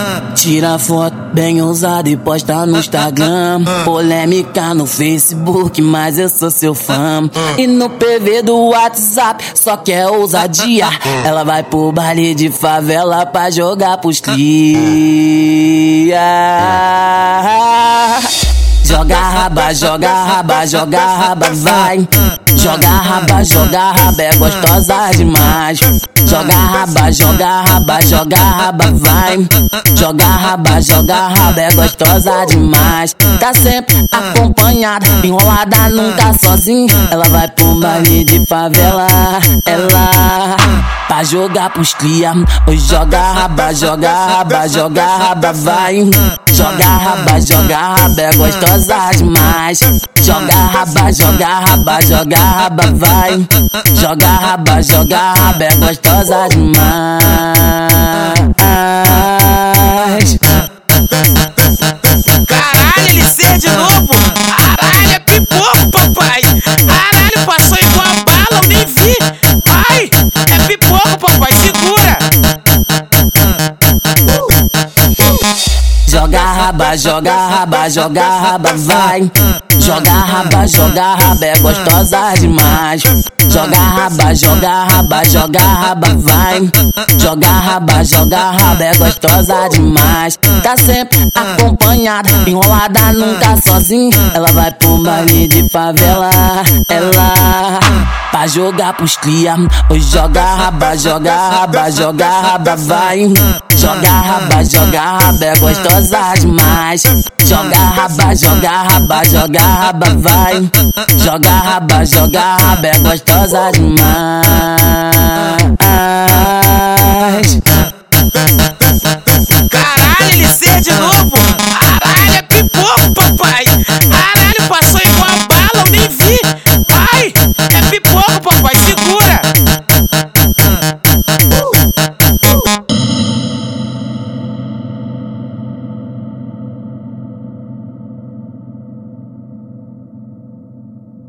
Tira foto bem ousada e posta no Instagram. Polêmica no Facebook, mas eu sou seu fã. E no PV do WhatsApp só quer ousadia. Ela vai pro baile de favela pra jogar pros cria. Joga raba, joga raba, joga raba, vai. Joga raba, é gostosa demais. Joga raba, joga raba, joga raba, vai. Joga raba, é gostosa demais. Tá sempre acompanhada, enrolada, nunca sozinha. Ela vai pro baile de favela, ela pra jogar pros cria. Oi, joga raba, vai. Joga raba, é gostosa demais. Joga raba, vai. Joga raba, é gostosa demais. Caralho, LC de novo? Caralho, é pipoco, papai. Caralho, passou igual a bala, eu nem vi. Vai, é pipoco, papai, segura. Joga raba, vai. Joga raba, é gostosa demais. Joga raba, vai. Joga raba, é gostosa demais. Tá sempre acompanhada, enrolada, nunca sozinha. Ela vai pro baile de favela, ela pra jogar pros cria. Oi, joga raba, vai. Joga raba, é gostosa demais. Joga raba, vai. Joga raba, é gostosa demais.